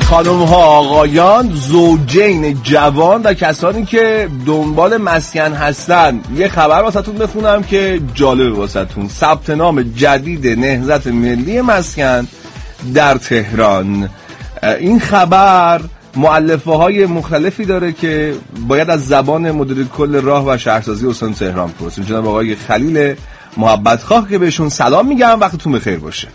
خانم ها آقایان، زوجین جوان و کسانی که دنبال مسکن هستن، یه خبر واسهتون بخونم که جالبه واسهتون. ثبت نام جدید نهضت ملی مسکن در تهران. این خبر مؤلفه های مختلفی داره که باید از زبان مدیر کل راه و شهرسازی استان تهران پرسیم. جناب آقای خلیل محبتخواه که بهشون سلام میگم، وقتتون بخیر باشه.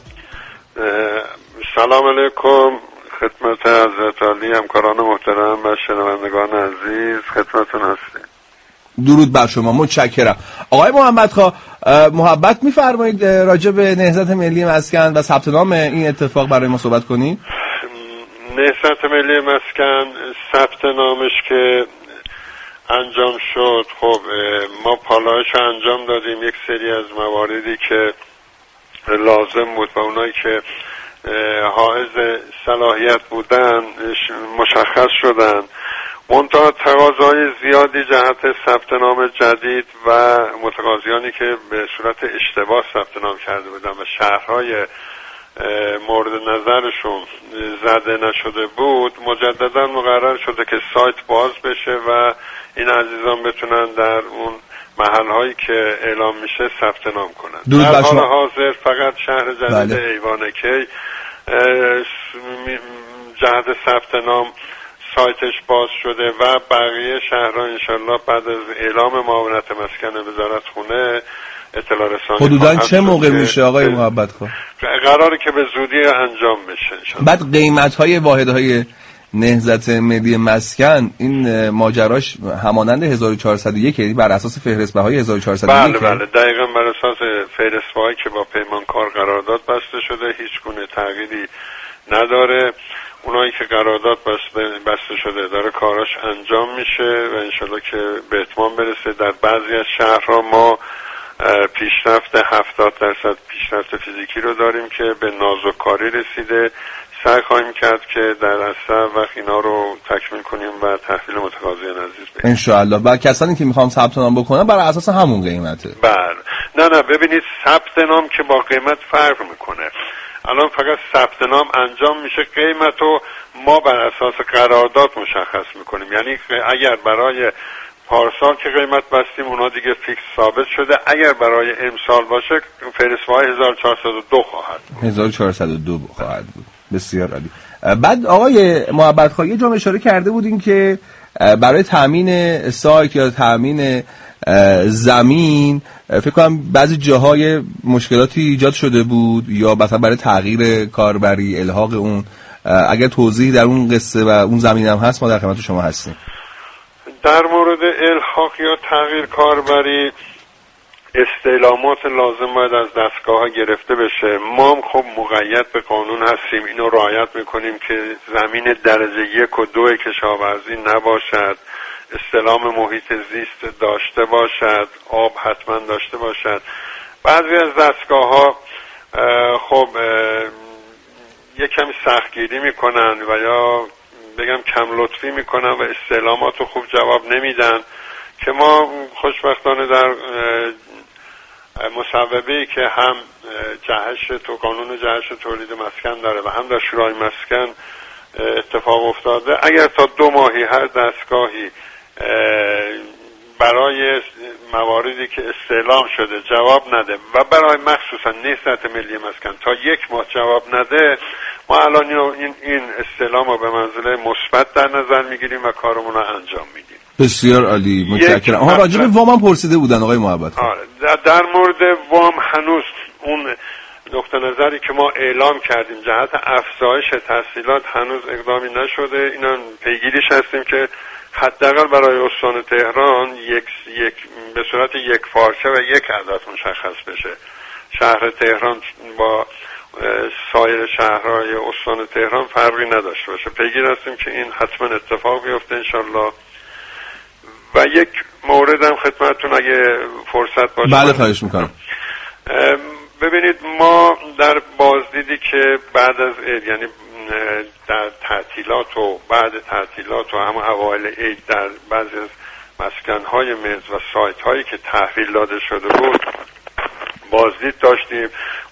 سلام علیکم خدمت حضرت عالی، همکاران محترم و شنوندگان عزیز، خدمتتون هستیم. درود بر شما، متشکرم. آقای محمدخواه، محبت میفرمایید راجع به نهضت ملی مسکن و ثبت نام این اتفاق برای ما صحبت کنید؟ نهضت ملی مسکن ثبت نامش که انجام شد، خب ما پالایش انجام دادیم. یک سری از مواردی که لازم بود و اونایی که حائز صلاحیت بودن مشخص شدن. منتها تقاضای زیادی جهت ثبت نام جدید و متقاضیانی که به صورت اشتباه ثبت نام کرده بودن و شهرهای مورد نظرشون زده نشده بود، مجددا مقرر شده که سایت باز بشه و این عزیزان بتونن در اون محلهایی که اعلام میشه ثبت نام کنن. در حال حاضر فقط شهر جدید ایوانکی جهت ثبت نام سایتش باز شده و بقیه شهرها انشالله بعد از اعلام معاونت مسکن وزارت خونه اطلاع رسانی. حدوداً چه موقع میشه آقای محبتخواه؟ قراره که به زودی انجام بشه انشالله. بعد قیمت‌های واحدهای نهضت ملی مسکن این ماجراش همانند 1401، یعنی بر اساس فهرست‌بهای 1401؟ بله دقیقاً بر اساس فهرست‌بهایی که با پیمانکار قرارداد بسته شده، هیچ گونه تغییری نداره. اونایی که قرارداد بسته شده داره کاراش انجام میشه و انشالله که به اتمام برسه. در بعضی از شهرها ما پیشرفت 70% پیشرفت فیزیکی رو داریم که به نازک‌کاری رسیده. سعی خواهیم کرد که در اثر وقت اینا رو تکمیل کنیم و تحویل متقاضیان عزیز بدیم انشالله. و کسانی که میخوام ثبت نام بکنن بر اساس همون قیمته؟ بله. نه ببینید، ثبت نام که با قیمت فرق میکنه. الان فقط ثبت نام انجام میشه، قیمت رو ما بر اساس قرارداد مشخص میکنیم. یعنی اگر برای پارسال که قیمت بستیم اونا دیگه فیکس ثابت شده، اگر برای امسال باشه فهرست‌های 1402 خواهد بود. 1402 خواهد بود. بسیار عالی. بعد آقای محبتخواه یه جمله اشاره کرده بودین که برای تامین سایت یا تامین زمین فکر کنم بعضی جاهای مشکلاتی ایجاد شده بود، یا مثلا برای تغییر کاربری، الحاق اون. اگر توضیح در اون قصه و اون زمین هم هست ما در خدمت شما هستیم. در مورد الحاق یا تغییر کاربری استعلامات لازم باید از دستگاه‌ها گرفته بشه. ما خب مقید به قانون هستیم، اینو رعایت میکنیم که زمین درجه 1 و 2 کشاورزی نباشد، استعلام محیط زیست داشته باشد، آب حتما داشته باشد. بعضی از دستگاه‌ها خب یک کمی سختگیری میکنن و یا بگم کم لطفی میکنن و استعلامات رو خوب جواب نمیدن که ما خوشبختانه در مصوبه‌ای که هم قانون جهش تولید مسکن داره و هم در شورای مسکن اتفاق افتاده، اگر تا 2 ماهی هر دستگاهی برای مواردی که استعلام شده جواب نده و برای مخصوصا نهضت ملی مسکن تا 1 ماه جواب نده، ما الان این استعلام رو به منزله مثبت در نظر میگیریم و کارمون رو انجام میدیم. بسیار عالی، متشکرم. راجع به وام هم پرسیده بودن آقای محبت. آره، در مورد وام هنوز اون نقطه نظری که ما اعلام کردیم جهت افزایش تسهیلات هنوز اقدامی نشده. اینا پیگیریش هستیم که حداقل برای استان تهران به صورت یک پارچه و یک عدد مشخص بشه. شهر تهران با سایر شهرهای استان تهران فرقی نداشته باشه. پیگیر هستیم که این حتما اتفاق بیفته انشالله. و یک مورد هم خدمتتون اگه فرصت باشه. بله خواهش میکنم. ببینید، ما در بازدیدی که بعد از عید، یعنی در تعطیلات و بعد تعطیلات و هم اوایل عید در بعضی از مسکن‌های مرز و سایت‌هایی که تحویل داده شده بود بازدید داشتیم.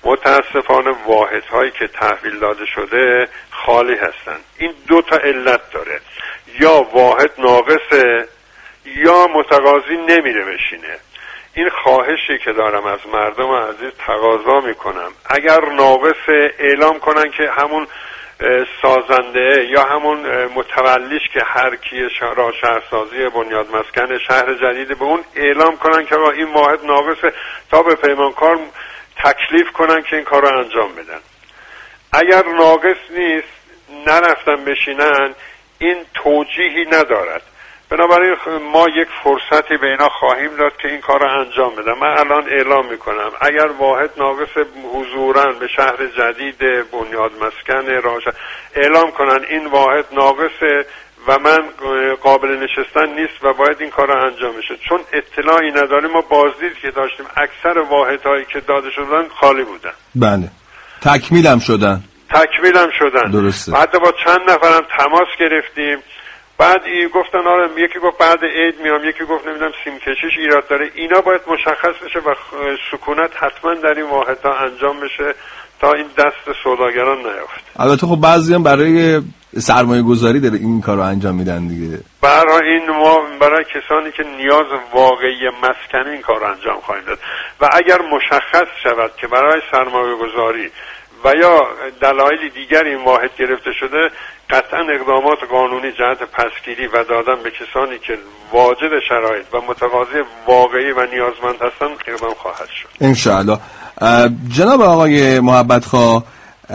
متاسفانه واحدهایی که تحویل داده شده خالی هستن. این دو تا علت داره، یا واحد ناقصه یا متقاضی نمیره بشینه. این خواهشی که دارم از مردم عزیز تقاضا میکنم، اگر ناقص اعلام کنن که همون سازنده یا همون متولیش که هر کی شهرسازی بنیاد مسکن شهر جدید به اون اعلام کنن که این واحد ناقصه تا به پیمانکار تکلیف کنن که این کار رو انجام بدن. اگر ناقص نیست نرفتن بشینن این توجیهی ندارد. بنابراین ما یک فرصتی به اینا خواهیم داد که این کار رو انجام بدن. من الان اعلام میکنم اگر واحد ناقص حضوراً به شهر جدید بنیاد مسکن راشه اعلام کنن این واحد ناقصه و من قابل نشستن نیست و باید این کار رو انجام بشه، چون اطلاعی نداریم. ما بازدید که داشتیم اکثر واحدهایی که داده شدن خالی بودن. بله، تکمیلم شدن. درسته. حتی با چند نفرم تماس گرفتیم، بعد گفتن آره، یکی گفت بعد عید میام، یکی گفت نمیدونم سیم کشیش ایراد داره. اینا باید مشخص بشه و سکونت حتما در این واحدها انجام بشه تا این دست سوداگران نیفته. البته خب بعضی هم برای سرمایه گذاری داره این کار رو انجام میدن دیگه. برای کسانی که نیاز واقعی مسکنی این کار رو انجام خواهیم داد و اگر مشخص شود که برای سرمایه گذاری و یا دلایل دیگر این واحد گرفته شده، قطعا اقدامات قانونی جهت پسگیری و دادن به کسانی که واجد شرایط و متقاضی واقعی و نیازمند هستن اقدام خواهد شد انشاءالله. جناب آقای محبتخواه،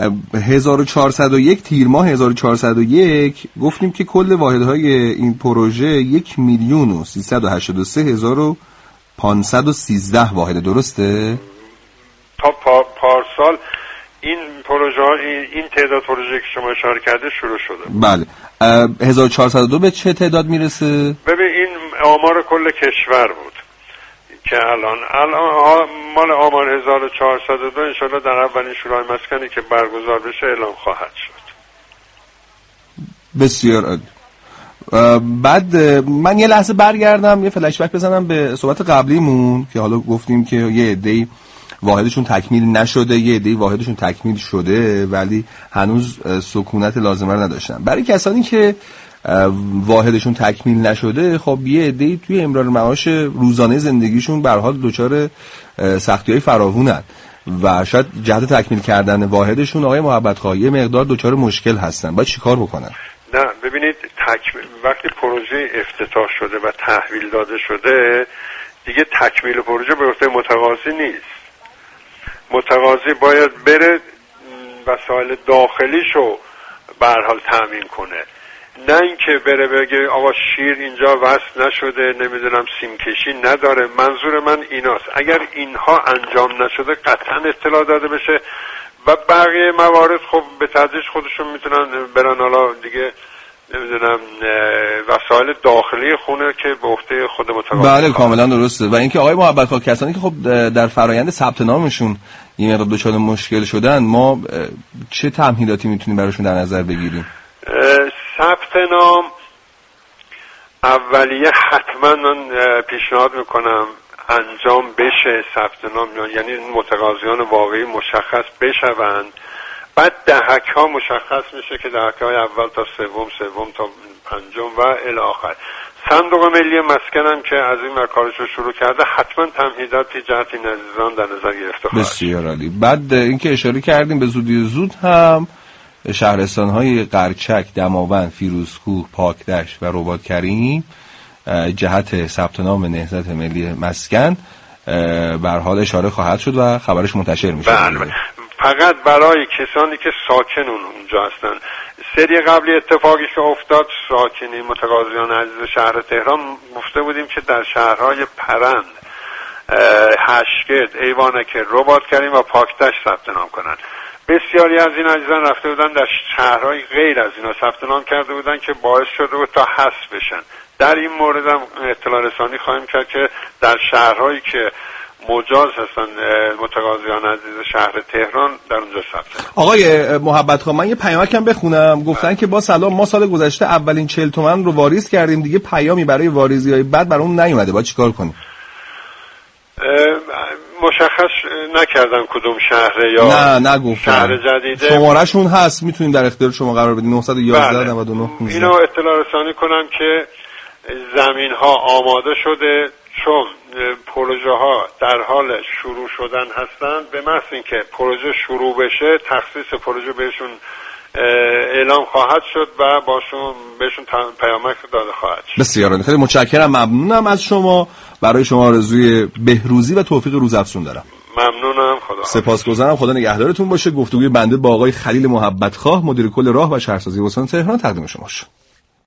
1401 تیر ماه 1401 گفتیم که کل واحدهای این پروژه 1,383,513 واحد، درسته؟ تا پارسال این پروژه این تعداد پروژه که شما اشاره کرده شروع شده. بله. 1402 به چه تعداد میرسه؟ ببین این آمار کل کشور بود که الان مال آمار 1402 انشاءالله در اولین شورای مسکنی که برگزار بشه اعلام خواهد شد. بسیار عالی. بعد من یه لحظه برگردم یه فلش بک بزنم به صحبت قبلیمون که حالا گفتیم که یه عده‌ای واحدشون تکمیل نشده، یه عده‌ای واحدشون تکمیل شده ولی هنوز سکونت لازمه رو نداشتن. برای کسانی که واحدشون تکمیل نشده، خب یه عده‌ای توی امرار معاش روزانه زندگیشون به هر حال دچار سختی‌های فراوونن و شاید جهت تکمیل کردن واحدشون آقای محبتخواه یه مقدار دچار مشکل هستن. باید چیکار بکنن؟ نه ببینید، وقتی پروژه افتتاح شده و تحویل داده شده دیگه تکمیل پروژه به عهده متقاضی نیست. متقاضی باید بره وسایل داخلیشو به هر حال تامین کنه، نه اینکه بره بگه آقا شیر اینجا وصل نشده، نمیدونم سیم کشی نداره. منظور من ایناست اگر اینها انجام نشده قطعا اطلاع داده بشه و بقیه موارد خب به تدریج خودشون میتونن برن حالا دیگه نمیدونم وسایل داخلی خونه که به عهده خود متقاضی. بله کاملا درسته. و اینکه آقای محبتخواه کسانی که خب در فرایند ثبت نامشون این مقدار دچار مشکل شدن، ما چه تمهیداتی میتونیم براشون در نظر بگیریم؟ ثبت نام اولیه حتما من پیشنهاد میکنم انجام بشه. ثبت نام یعنی متقاضیان واقعی مشخص بشوند، بعد دهک ها مشخص میشه که دهک های اول تا سوم تا پنجم و الی آخر. صندوق ملی مسکن هم که از این کارش رو شروع کرده حتما تمهیداتی جهت این عزیزان در نظر گرفته خواهد. بسیار عالی. بعد اینکه اشاره کردیم به زودی زود هم شهرستان های قرچک، دماوند، فیروزکوه، پاکدشت و رباط کریم جهت ثبت نام نهضت ملی مسکن به هر حال اشاره خواهد شد و خبرش منتشر میشه. بله. فقط برای کسانی که ساکن اونجا هستن. سری قبلی اتفاقی که افتاد ساکنین متقاضیان عزیز شهر تهران گفته بودیم که در شهرهای پرند، هشگرد، ایوانکه، رباط کریم و پاکدشت ثبت نام کنن. بسیاری از این عزیزان رفته بودن در شهرهای غیر از اینا ثبت نام کرده بودن که باعث شده بود تا حذف بشن. در این مورد هم اطلاع رسانی خواهیم کرد که در شهرهایی که مجاز هستن متقاضیان عزیز شهر تهران در اونجا ثبت نام. آقای محبتخواه من یه پیامکم بخونم. گفتن که با سلام، ما سال گذشته اولین 40 تومن رو واریز کردیم، دیگه پیامی برای واریزی‌های بعد برامون نیومده، باید چیکار کنیم؟ مشخص نکردن کدوم شهره یا نه نگفتن. شهر جدیده. شمارهشون هست، میتونیم در اختیار شما قرار بدیم. 911 99 15. اینو اطلاع رسانی کنم که زمین ها آماده شده، چون پروژه ها در حال شروع شدن هستند. به محض اینکه پروژه شروع بشه تخصیص پروژه بهشون اعلام خواهد شد و بهشون پیامک داده خواهد شد. بسیار خیلی متشکرم، ممنونم از شما. برای شما آرزوی بهروزی و توفیق روزافزون دارم. ممنونم. خدا سپاسگزارم. خدا نگهدارتون باشه. گفتگوی بنده با آقای خلیل محبتخواه، مدیر کل راه و شهرسازی استان تهران تقدیم شما شد.